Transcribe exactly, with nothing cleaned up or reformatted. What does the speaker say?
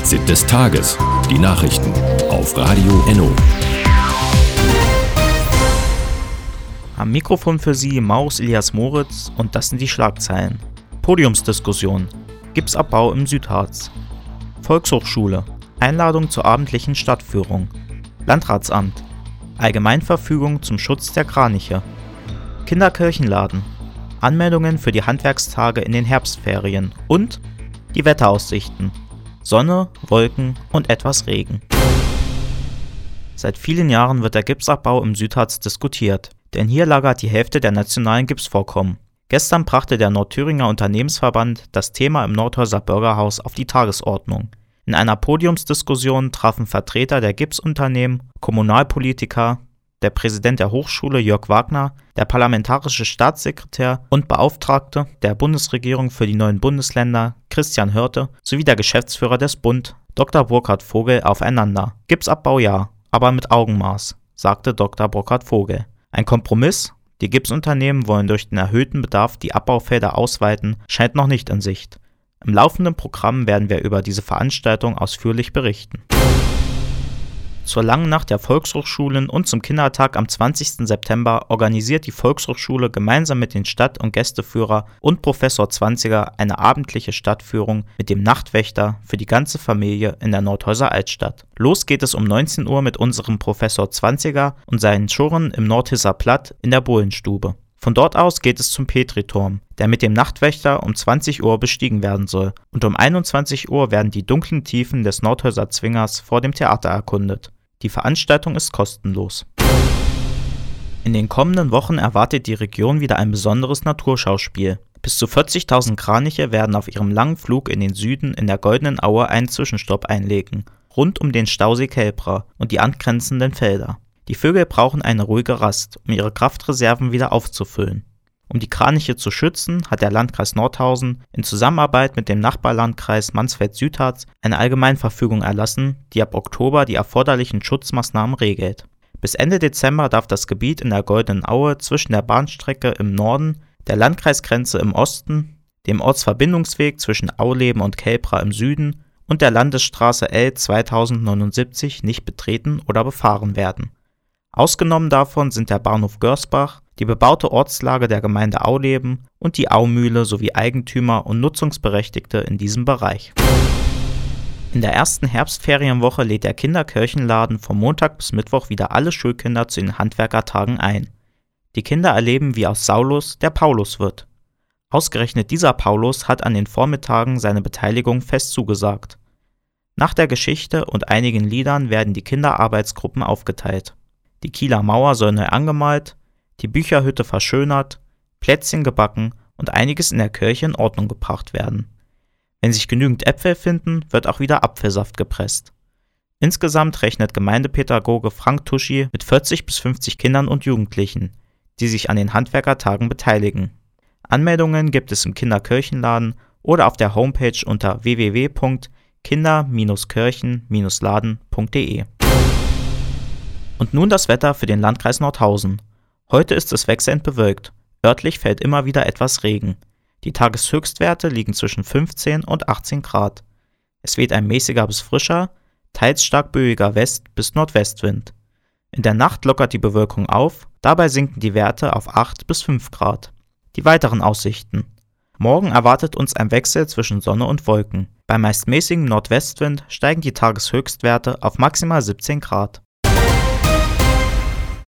Fazit des Tages. Die Nachrichten auf Radio Enno. Am Mikrofon für Sie Maurus Elias Moritz und das sind die Schlagzeilen. Podiumsdiskussion. Gipsabbau im Südharz. Volkshochschule. Einladung zur abendlichen Stadtführung. Landratsamt. Allgemeinverfügung zum Schutz der Kraniche. Kinderkirchenladen. Anmeldungen für die Handwerkstage in den Herbstferien und die Wetteraussichten. Sonne, Wolken und etwas Regen. Seit vielen Jahren wird der Gipsabbau im Südharz diskutiert, denn hier lagert die Hälfte der nationalen Gipsvorkommen. Gestern brachte der Nordthüringer Unternehmensverband das Thema im Nordhäuser Bürgerhaus auf die Tagesordnung. In einer Podiumsdiskussion trafen Vertreter der Gipsunternehmen, Kommunalpolitiker, der Präsident der Hochschule Jörg Wagner, der parlamentarische Staatssekretär und Beauftragte der Bundesregierung für die neuen Bundesländer Christian Hörte sowie der Geschäftsführer des Bund Doktor Burkhard Vogel aufeinander. Gipsabbau ja, aber mit Augenmaß, sagte Doktor Burkhard Vogel. Ein Kompromiss? Die Gipsunternehmen wollen durch den erhöhten Bedarf die Abbaufelder ausweiten, scheint noch nicht in Sicht. Im laufenden Programm werden wir über diese Veranstaltung ausführlich berichten. Zur langen Nacht der Volkshochschulen und zum Kindertag am zwanzigsten September organisiert die Volkshochschule gemeinsam mit den Stadt- und Gästeführer und Professor Zwanziger eine abendliche Stadtführung mit dem Nachtwächter für die ganze Familie in der Nordhäuser Altstadt. Los geht es um neunzehn Uhr mit unserem Professor Zwanziger und seinen Schurren im Nordhisser Platt in der Bullenstube. Von dort aus geht es zum Petriturm, der mit dem Nachtwächter um zwanzig Uhr bestiegen werden soll, und um einundzwanzig Uhr werden die dunklen Tiefen des Nordhäuser Zwingers vor dem Theater erkundet. Die Veranstaltung ist kostenlos. In den kommenden Wochen erwartet die Region wieder ein besonderes Naturschauspiel. Bis zu vierzigtausend Kraniche werden auf ihrem langen Flug in den Süden in der Goldenen Aue einen Zwischenstopp einlegen, rund um den Stausee Kelbra und die angrenzenden Felder. Die Vögel brauchen eine ruhige Rast, um ihre Kraftreserven wieder aufzufüllen. Um die Kraniche zu schützen, hat der Landkreis Nordhausen in Zusammenarbeit mit dem Nachbarlandkreis Mansfeld-Südharz eine Allgemeinverfügung erlassen, die ab Oktober die erforderlichen Schutzmaßnahmen regelt. Bis Ende Dezember darf das Gebiet in der Goldenen Aue zwischen der Bahnstrecke im Norden, der Landkreisgrenze im Osten, dem Ortsverbindungsweg zwischen Auleben und Kelbra im Süden und der Landesstraße L zweitausendneunundsiebzig nicht betreten oder befahren werden. Ausgenommen davon sind der Bahnhof Görsbach, die bebaute Ortslage der Gemeinde Auleben und die Aumühle sowie Eigentümer und Nutzungsberechtigte in diesem Bereich. In der ersten Herbstferienwoche lädt der Kinderkirchenladen vom Montag bis Mittwoch wieder alle Schulkinder zu den Handwerkertagen ein. Die Kinder erleben, wie aus Saulus der Paulus wird. Ausgerechnet dieser Paulus hat an den Vormittagen seine Beteiligung fest zugesagt. Nach der Geschichte und einigen Liedern werden die Kinderarbeitsgruppen aufgeteilt. Die Kieler Mauer soll neu angemalt, die Bücherhütte verschönert, Plätzchen gebacken und einiges in der Kirche in Ordnung gebracht werden. Wenn sich genügend Äpfel finden, wird auch wieder Apfelsaft gepresst. Insgesamt rechnet Gemeindepädagoge Frank Tuschi mit vierzig bis fünfzig Kindern und Jugendlichen, die sich an den Handwerkertagen beteiligen. Anmeldungen gibt es im Kinderkirchenladen oder auf der Homepage unter w w w punkt kinder kirchen laden punkt d e. Und nun das Wetter für den Landkreis Nordhausen. Heute ist es wechselnd bewölkt. Örtlich fällt immer wieder etwas Regen. Die Tageshöchstwerte liegen zwischen fünfzehn und achtzehn Grad. Es weht ein mäßiger bis frischer, teils stark böiger West- bis Nordwestwind. In der Nacht lockert die Bewölkung auf, dabei sinken die Werte auf acht bis fünf Grad. Die weiteren Aussichten. Morgen erwartet uns ein Wechsel zwischen Sonne und Wolken. Bei meist mäßigem Nordwestwind steigen die Tageshöchstwerte auf maximal siebzehn Grad.